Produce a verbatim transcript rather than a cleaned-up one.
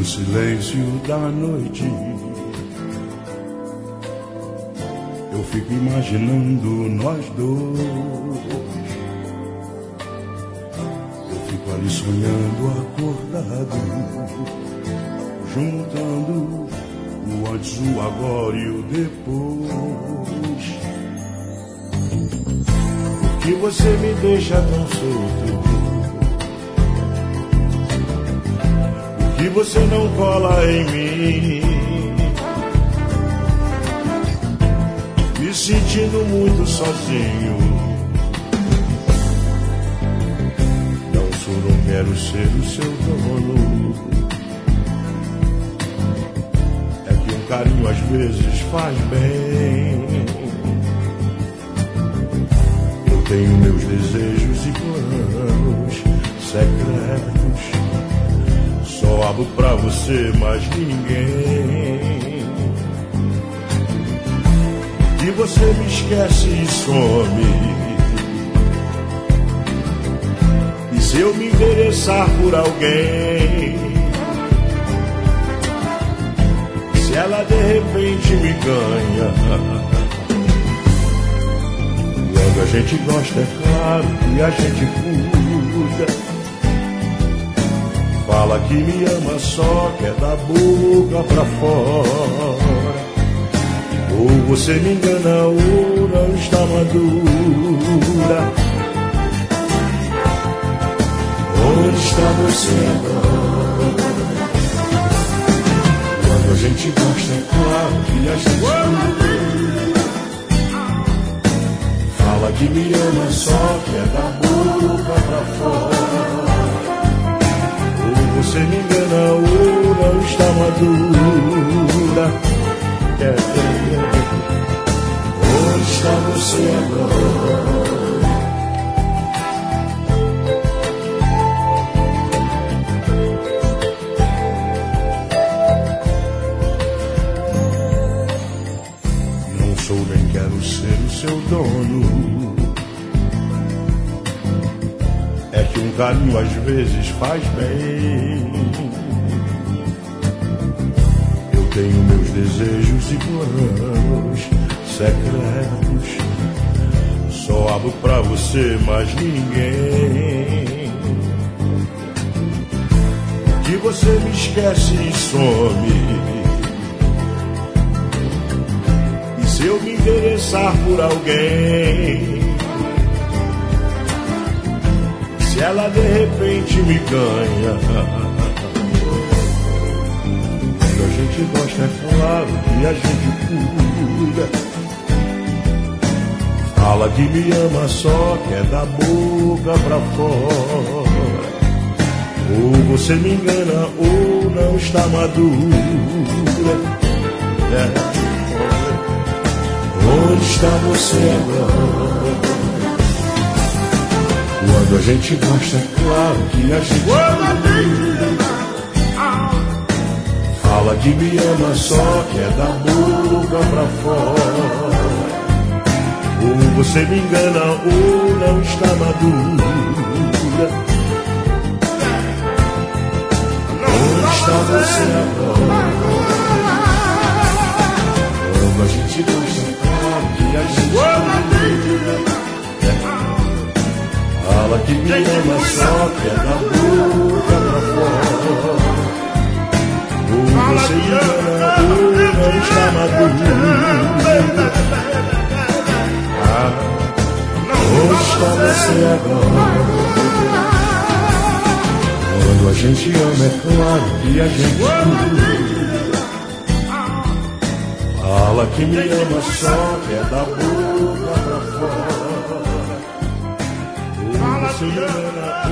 no silêncio da noite, eu fico imaginando nós dois. Eu fico ali sonhando acordado, juntando o antes, o agora e o depois. Por que você me deixa tão solto? Por que você não cola em mim? Me sentindo muito sozinho. Não sou, não quero ser o seu dono. É que um carinho às vezes faz bem. Eu tenho meus desejos e planos secretos. Só abro pra você, mas ninguém. E você me esquece e some. E se eu me interessar por alguém, se ela de repente me ganha, quando a gente gosta é claro que a gente cuida. Fala que me ama só, que é da boca pra fora. Ou você me engana ou não está madura. Onde está você agora? Quando a gente gosta é claro que a gente fala que me ama só, que é da boca pra fora. Ou você me engana ou não está madura. É, é, é. Onde está você agora? Não sou nem quero ser o seu dono. É que um carinho às vezes faz bem. Tenho meus desejos e planos secretos. Só abro pra você, mas ninguém. Que você me esquece e some. E se eu me interessar por alguém, se ela de repente me ganha, a gente gosta, é claro que a gente cuida. Fala que me ama só, que é da boca pra fora. Ou você me engana ou não está madura. É. Onde está você agora? Quando a gente gosta, é claro que a gente cuida. Fala que me ama só, que é da boca pra fora. Ou você me engana ou não está madura. Onde está você agora? Quando a gente gosta, é claro que a gente fala que me ama só, que é da boca pra fora. Ou você me engana ou não está madura. Ah, onde está você agora? Quando a gente ama é claro que a gente cuida. Fala que me ama só, que é da boca pra fora. Ou você me engana